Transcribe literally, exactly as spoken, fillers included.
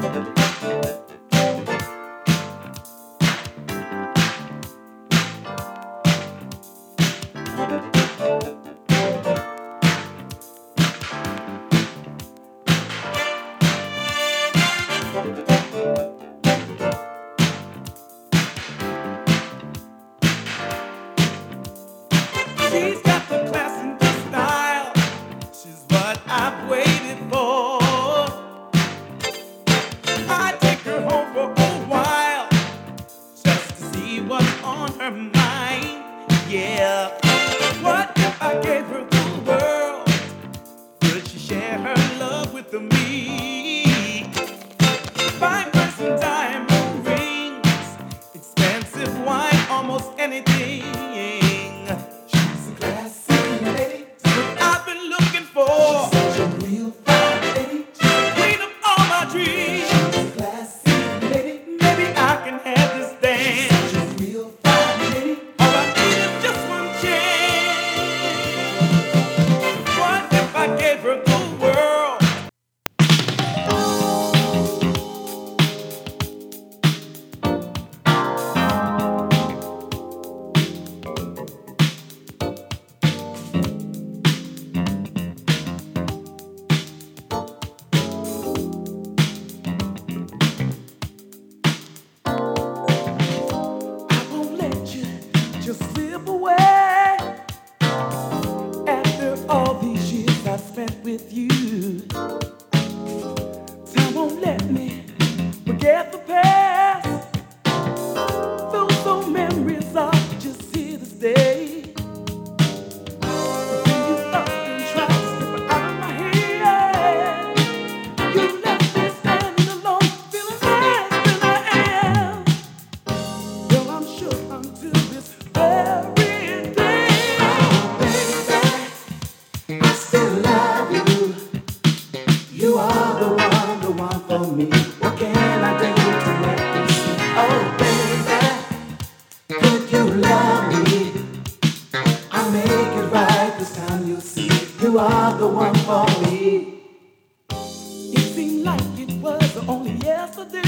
She's got the class and the style. She's what I've waited for. I take her home for a while just to see what's on her mind. Yeah. What if I gave her the world? Could she share her love with me? Five person diamond rings, expensive wine, almost anything. She's a classy lady, what I've been looking for. She's such a real fine lady, she's the queen of all my dreams. She's a classy lady, maybe I can have this dance. She's such a real fine lady, all I need is just one chance. What if I gave her the world? I won't let you just slip away after all these years I've spent with you. Time won't let me forget the past. Those old memories are just here to stay. When you up and try to slip out of my head, you left me standing alone, feeling less than I am. Well, I'm sure until this very day. Oh, baby, I still love you. You are the one, the one for me. What can I do to make you see? Oh, baby, could you love me? I'll make it right this time, you'll see. You are the one for me. It seemed like it was only yesterday